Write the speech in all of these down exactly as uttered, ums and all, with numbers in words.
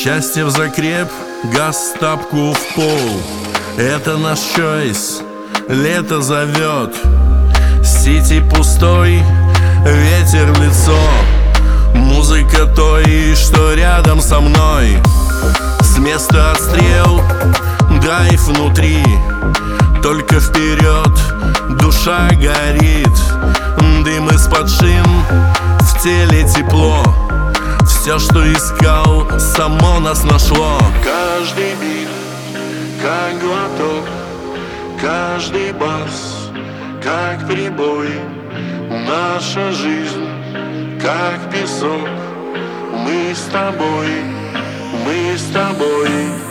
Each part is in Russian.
Счастье в закреп, газ тапку в пол. Это наш чойс, лето зовет. Сити пустой, ветер в лицо. Музыка той, что рядом со мной. С места отстрел, драйв внутри. Только вперед, душа горит. Дым из-под шин, в теле тепло. Все, что искал, само нас нашло. Каждый бит, как глоток, каждый бас, как прибой. Наша жизнь, как песок. Мы с тобой, мы с тобой.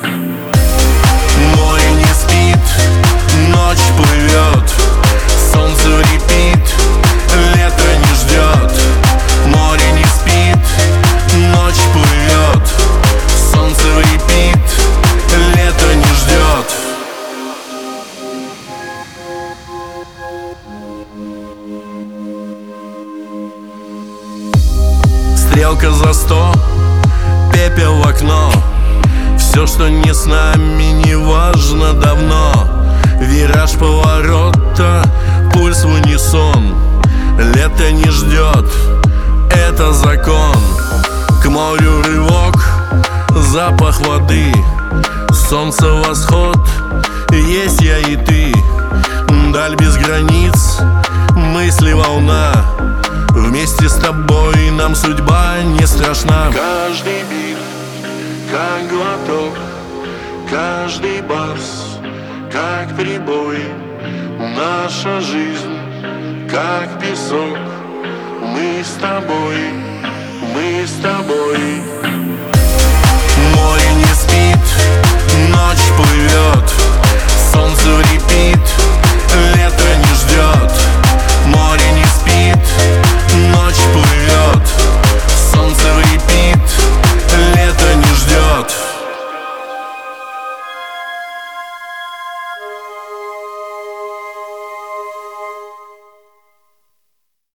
Море не спит, ночь плывет, солнце в репит, лето не ждет. Море не спит, ночь плывет, солнце в репит, лето не ждет. Стрелка за сто, пепел в окно. Все, что не с нами, не важно давно. Вираж поворота, пульс в унисон. Лето не ждет, это закон. К морю рывок, запах воды. Солнце восход, есть я и ты. Даль без границ, мысли волна. Вместе с тобой нам судьба не страшна. Каждый бит, как глоток, каждый бас, как прибой. Наша жизнь, как песок. Мы с тобой, мы с тобой.